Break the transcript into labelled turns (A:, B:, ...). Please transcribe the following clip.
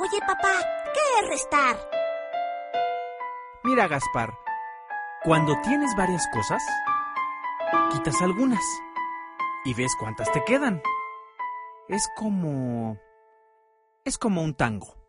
A: Oye, papá, ¿qué es restar?
B: Mira, Gaspar, cuando tienes varias cosas, quitas algunas y ves cuántas te quedan. Es como un tango.